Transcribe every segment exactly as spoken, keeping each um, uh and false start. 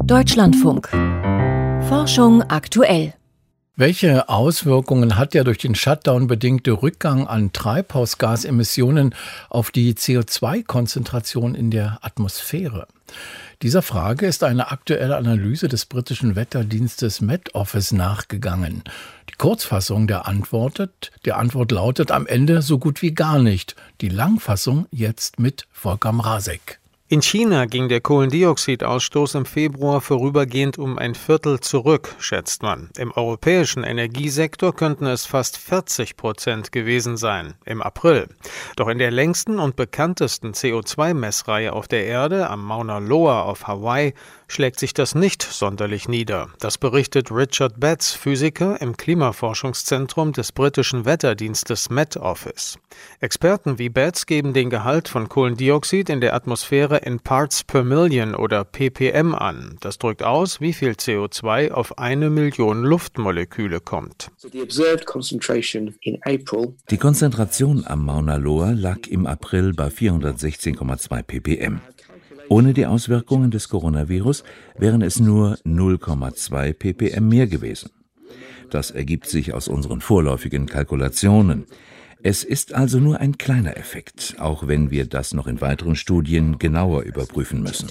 Deutschlandfunk. Forschung aktuell. Welche Auswirkungen hat der durch den Shutdown bedingte Rückgang an Treibhausgasemissionen auf die C O zwei Konzentration in der Atmosphäre? Dieser Frage ist eine aktuelle Analyse des britischen Wetterdienstes Met Office nachgegangen. Die Kurzfassung der Antwort, der Antwort lautet am Ende so gut wie gar nicht. Die Langfassung jetzt mit Volker Mrazek. In China ging der Kohlendioxidausstoß im Februar vorübergehend um ein Viertel zurück, schätzt man. Im europäischen Energiesektor könnten es fast vierzig Prozent gewesen sein, im April. Doch in der längsten und bekanntesten C O zwei Messreihe auf der Erde, am Mauna Loa auf Hawaii, schlägt sich das nicht sonderlich nieder. Das berichtet Richard Betts, Physiker im Klimaforschungszentrum des britischen Wetterdienstes Met Office. Experten wie Betts geben den Gehalt von Kohlendioxid in der Atmosphäre in Parts per Million oder P P M an. Das drückt aus, wie viel C O zwei auf eine Million Luftmoleküle kommt. Die Konzentration am Mauna Loa lag im April bei vierhundertsechzehn Komma zwei ppm. Ohne die Auswirkungen des Coronavirus wären es nur null Komma zwei ppm mehr gewesen. Das ergibt sich aus unseren vorläufigen Kalkulationen. Es ist also nur ein kleiner Effekt, auch wenn wir das noch in weiteren Studien genauer überprüfen müssen.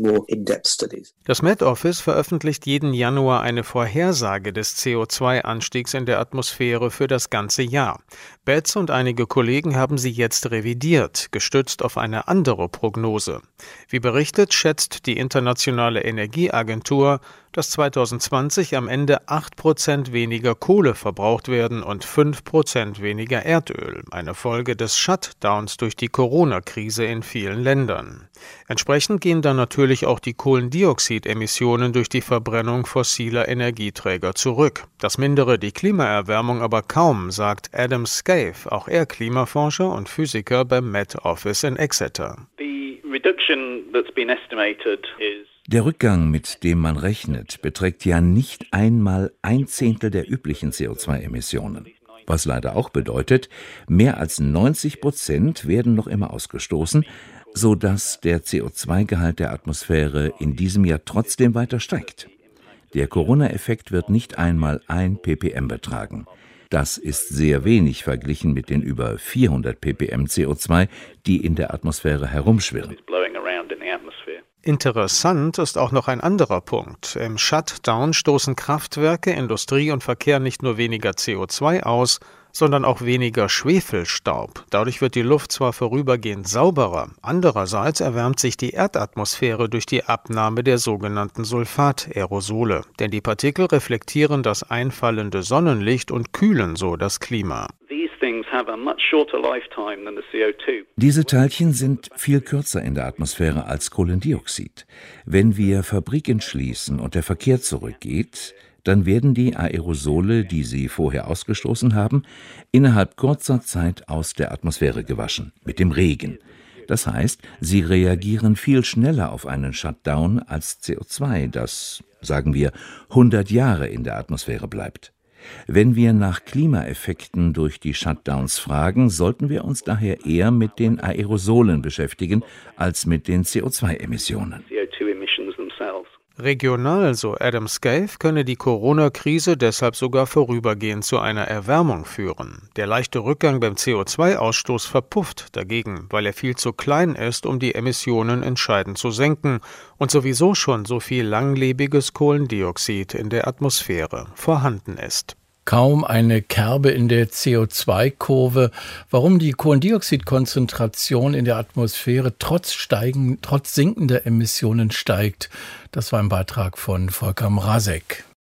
Das Met Office veröffentlicht jeden Januar eine Vorhersage des C O zwei Anstiegs in der Atmosphäre für das ganze Jahr. Betts und einige Kollegen haben sie jetzt revidiert, gestützt auf eine andere Prognose. Wie berichtet, schätzt die Internationale Energieagentur, dass zweitausendzwanzig am Ende acht Prozent weniger Kohle verbraucht werden und fünf Prozent weniger Erdöl, eine Folge des Shutdowns durch die Corona-Krise in vielen Ländern. Entsprechend gehen dann natürlich auch die Kohlendioxidemissionen durch die Verbrennung fossiler Energieträger zurück. Das mindere die Klimaerwärmung aber kaum, sagt Adam Scaife, auch er Klimaforscher und Physiker beim Met Office in Exeter. The reduction that's been estimated is Der Rückgang, mit dem man rechnet, beträgt ja nicht einmal ein Zehntel der üblichen C O zwei Emissionen. Was leider auch bedeutet, mehr als neunzig Prozent werden noch immer ausgestoßen, sodass der C O zwei Gehalt der Atmosphäre in diesem Jahr trotzdem weiter steigt. Der Corona-Effekt wird nicht einmal ein ppm betragen. Das ist sehr wenig verglichen mit den über vierhundert ppm C O zwei, die in der Atmosphäre herumschwirren. Interessant ist auch noch ein anderer Punkt. Im Shutdown stoßen Kraftwerke, Industrie und Verkehr nicht nur weniger C O zwei aus, sondern auch weniger Schwefelstaub. Dadurch wird die Luft zwar vorübergehend sauberer, andererseits erwärmt sich die Erdatmosphäre durch die Abnahme der sogenannten Sulfat-Aerosole. Denn die Partikel reflektieren das einfallende Sonnenlicht und kühlen so das Klima. Diese Teilchen sind viel kürzer in der Atmosphäre als Kohlendioxid. Wenn wir Fabriken schließen und der Verkehr zurückgeht, dann werden die Aerosole, die sie vorher ausgestoßen haben, innerhalb kurzer Zeit aus der Atmosphäre gewaschen, mit dem Regen. Das heißt, sie reagieren viel schneller auf einen Shutdown als C O zwei, das, sagen wir, hundert Jahre in der Atmosphäre bleibt. Wenn wir nach Klimaeffekten durch die Shutdowns fragen, sollten wir uns daher eher mit den Aerosolen beschäftigen als mit den C O zwei Emissionen. Regional, so Adam Scaife, könne die Corona-Krise deshalb sogar vorübergehend zu einer Erwärmung führen. Der leichte Rückgang beim C O zwei Ausstoß verpufft dagegen, weil er viel zu klein ist, um die Emissionen entscheidend zu senken und sowieso schon so viel langlebiges Kohlendioxid in der Atmosphäre vorhanden ist. Kaum eine Kerbe in der C O zwei Kurve, warum die Kohlendioxidkonzentration in der Atmosphäre trotz steigen, trotz sinkender Emissionen steigt. Das war ein Beitrag von Volker Mrazek.